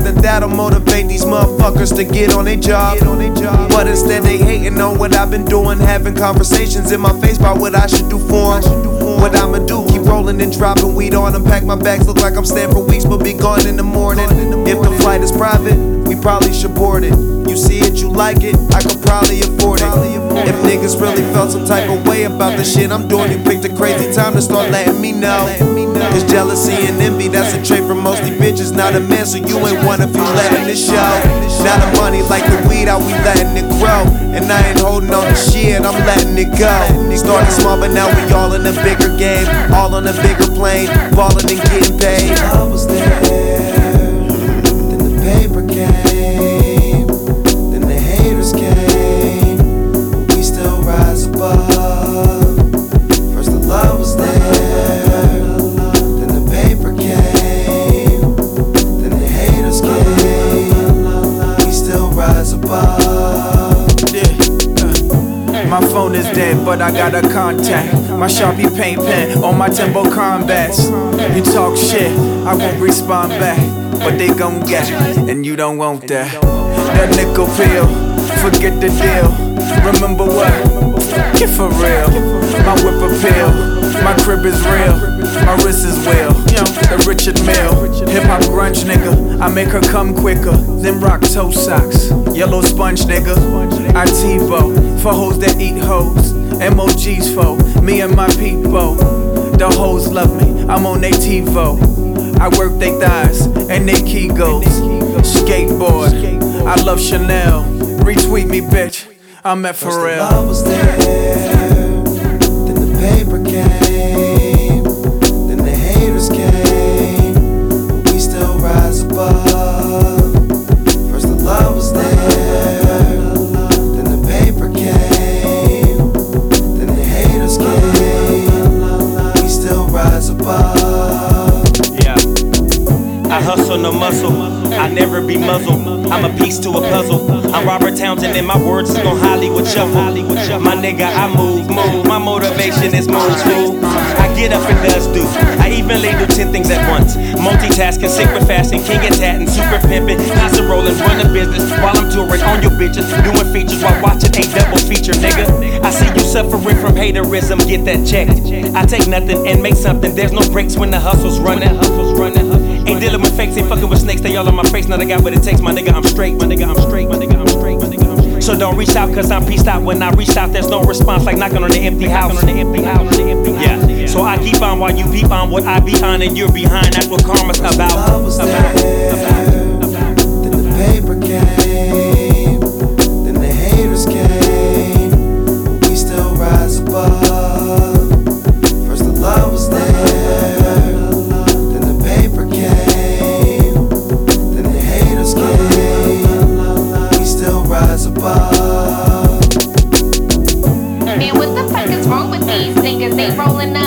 then that'll motivate these motherfuckers to get on their job. But instead they hating on what I've been doing, having conversations in my face about what I should do for them. What I'ma do, keep rolling and dropping weed on them. Pack my bags, look like I'm staying for weeks, but be gone in the morning. If the flight is private, we probably should board it. You see it, you like it, I could probably afford it. If niggas really felt some type of way about the shit I'm doing, you picked a crazy time to start letting me know. Cause jealousy and envy, that's a trait from mostly bitches. Not a man, so you ain't one if you letting it show. Now the money like the weed out, we letting it grow. And I ain't holding on to shit, I'm letting it go. Started small, but now we all in a bigger game. All on a bigger plane, ballin' and getting paid. I was there, then the paper came, then the haters came, but we still rise above. First the love was there, then the paper came, then the haters came, we still rise above. My phone is dead, but I got a contact. My Sharpie paint pen on my Timbo combats. You talk shit, I won't respond back, but they gon' get it, and you don't want that. That nickel pill, forget the deal. Remember what? Get for real. My whip appeal, my crib is real, my wrist is real. The Richard Mille, hip hop grunge nigga. I make her come quicker than rock toe socks. Yellow sponge nigga, I TiVo for hoes that eat hoes. MOGs for me and my people. The hoes love me, I'm on they TiVo. I work they thighs and they Kegels. Skateboard, I love Chanel. Retweet me, bitch, I'm at for real. The love was there, then the paper came, then the haters came, but we still rise above. First the love was there, then the paper came, then the haters came, we still rise above. Yeah, I hustle no muscle, I never be muzzled. I'm a piece to a puzzle. I'm Robert Townsend and my words is gon' Hollywood shuffle. My nigga, I move. My motivation is move, fool. I get up and does do. I evenly do 10 things at once. Multitasking, sick with fashion, king and tatting, super pimping, constant rolling, run a business while I'm touring on your bitches, doing features while watching a double feature, nigga. I see you suffering from haterism, get that checked. I take nothing and make something. There's no breaks when the hustle's running. Ain't dealing with fakes, ain't fucking with snakes. They all on my face. Now they got what it takes, my nigga. I'm straight, my nigga. I'm straight, my nigga. I'm straight, my nigga. I'm straight. So don't reach out, cause I'm pieced out. When I reach out, there's no response, like knocking on the empty house. Yeah. So I keep on while you peep on what I be on, and you're behind. That's what karma's about. I was there, then the paper came, then the haters came, but we still rise above. First the love was there, then the paper came, then the haters came, we still rise above. Man, what the fuck is wrong with these niggas? They rolling up